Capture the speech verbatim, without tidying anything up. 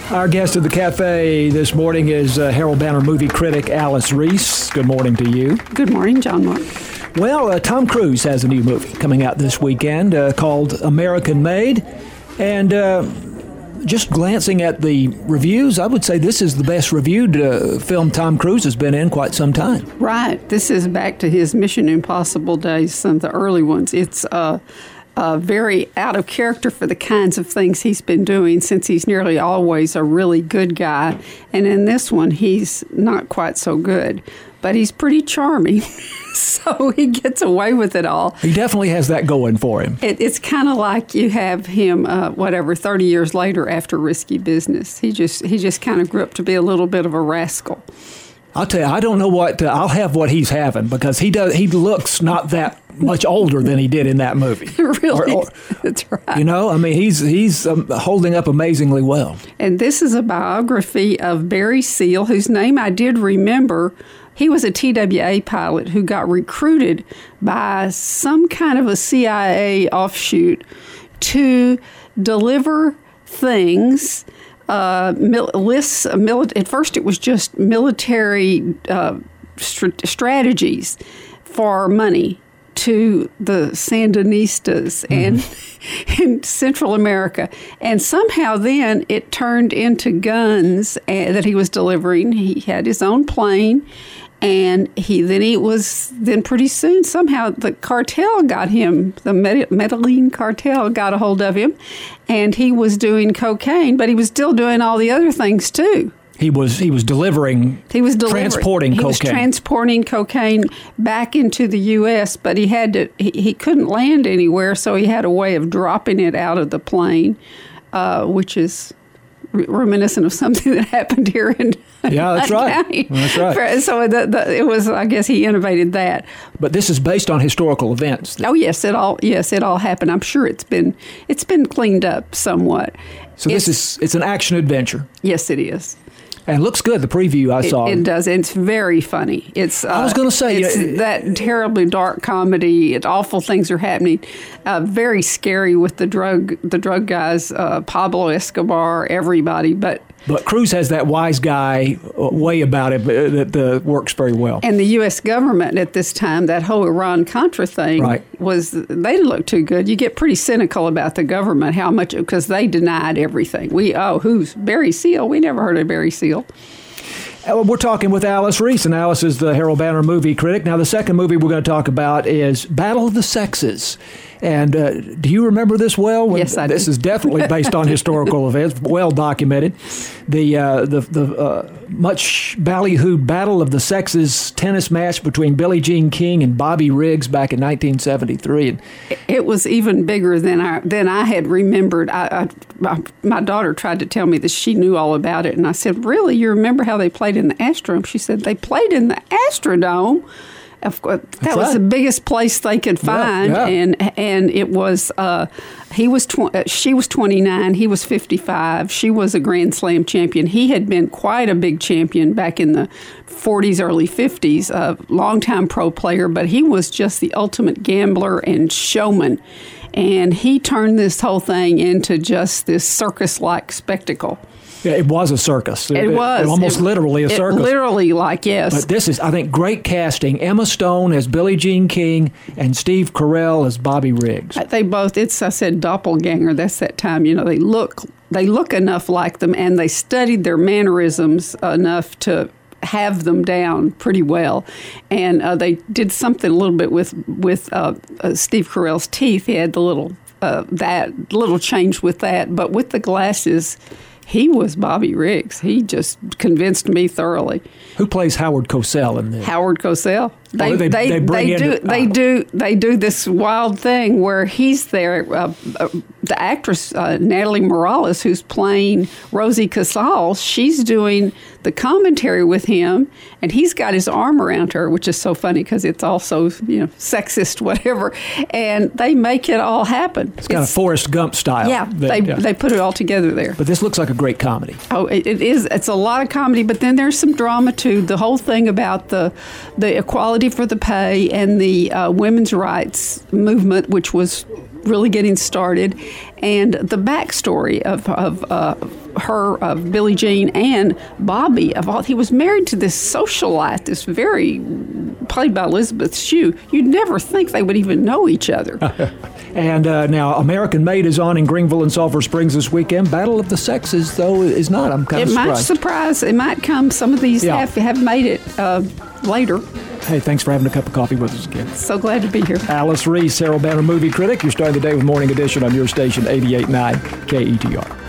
Our guest at the cafe this morning is uh, Herald Banner movie critic Alice Reese. Good morning to you. Good morning, John Mark. Well, uh, Tom Cruise has a new movie coming out this weekend uh, called American Made. And uh, just glancing at the reviews, I would say this is the best reviewed uh, film Tom Cruise has been in quite some time. Right. This is back to his Mission Impossible days, some of the early ones. It's uh, uh, very out of character for the kinds of things he's been doing, since he's nearly always a really good guy. And in this one, he's not quite so good. But he's pretty charming, so he gets away with it all. He definitely has that going for him. It, it's kind of like you have him, uh, whatever, thirty years later after Risky Business. He just he just kind of grew up to be a little bit of a rascal. I'll tell you, I don't know what, uh, I'll have what he's having, because he does. He looks not that much older than he did in that movie. Really? Or, or, That's right. You know, I mean, he's he's um, holding up amazingly well. And this is a biography of Barry Seal, whose name I did remember. He was a T W A pilot who got recruited by some kind of a C I A offshoot to deliver things, uh, mil- lists. Of mili- at first, it was just military uh, st- strategies for money to the Sandinistas mm-hmm. and in Central America. And somehow then it turned into guns uh, that he was delivering. He had his own plane. And he then he was then pretty soon somehow the cartel got him, the Medellin cartel got a hold of him, and he was doing cocaine, but he was still doing all the other things too. He was he was delivering. He was delivering, transporting he cocaine. was transporting cocaine back into the U S, but he had to he, he couldn't land anywhere, so he had a way of dropping it out of the plane, uh, which is reminiscent of something that happened here in yeah, that's right. County. That's right. So the, the, it was, I guess, he innovated that. But this is based on historical events. Oh yes, it all yes it all happened. I'm sure it's been it's been cleaned up somewhat. So it's, this is it's an action adventure. Yes, it is. And it looks good, the preview I it, saw. It does. It's very funny. It's. Uh, I was going to say. It's uh, that terribly dark comedy. It, awful things are happening. Uh, very scary with the drug the drug guys, uh, Pablo Escobar, everybody. But But Cruise has that wise guy way about it that uh, works very well. And the U S government at this time, that whole Iran-Contra thing, right. was, they didn't look too good. You get pretty cynical about the government, how much, because they denied everything. We, oh, who's Barry Seal? We never heard of Barry Seal. We're talking with Alice Reese, and Alice is the Herald Banner movie critic. Now, the second movie we're going to talk about is Battle of the Sexes. And uh, do you remember this well? When, yes, I do. This is definitely based on historical events, well documented. The uh, the the uh, much ballyhooed Battle of the Sexes tennis match between Billie Jean King and Bobby Riggs back in nineteen seventy-three. And it was even bigger than I than I had remembered. I, I my, my daughter tried to tell me that she knew all about it, and I said, "Really? You remember how they played in the Astrodome?" She said, "They played in the Astrodome." Of course, that That's was right. the biggest place they could find, yeah, yeah. and and it was. Uh, he was tw- she was twenty-nine. He was fifty-five. She was a Grand Slam champion. He had been quite a big champion back in the forties, early fifties. A longtime pro player, but he was just the ultimate gambler and showman. And he turned this whole thing into just this circus-like spectacle. Yeah, it was a circus. It, it was. Almost it, literally a circus. Literally, like, yes. But this is, I think, great casting. Emma Stone as Billie Jean King and Steve Carell as Bobby Riggs. They both, it's, I said, doppelganger. That's that time, you know, they look, they look enough like them, and they studied their mannerisms enough to have them down pretty well. And uh, they did something a little bit with, with uh, uh, Steve Carell's teeth. He had the little, uh, that little change with that. But with the glasses, he was Bobby Riggs. He just convinced me thoroughly. Who plays Howard Cosell in this? Howard Cosell. They, oh, they, they, they, bring they in do the, they oh. do they do this wild thing where he's there. Uh, uh, the actress uh, Natalie Morales, who's playing Rosie Casal, she's doing the commentary with him, and he's got his arm around her, which is so funny because it's also, you know, sexist, whatever. And they make it all happen. It's kind of Forrest Gump style. Yeah, that, they yeah. they put it all together there. But this looks like a great comedy. Oh, it, it is. It's a lot of comedy, but then there's some drama too. The whole thing about the the equality for the pay and the uh, women's rights movement, which was really getting started, and the backstory of, of uh, her of Billie Jean and Bobby of all. He was married to this socialite, this very played by Elizabeth Shue. You'd never think they would even know each other. And uh, now American Made is on in Greenville and Sulphur Springs this weekend. Battle of the Sexes, though, is not. I'm kind it of surprised. It might surprise. It might come. Some of these yeah. have, have made it uh, later. Hey, thanks for having a cup of coffee with us again. So glad to be here. Alice Reese, Carroll Banner movie critic. You're starting the day with Morning Edition on your station, eighty-eight point nine K E T R.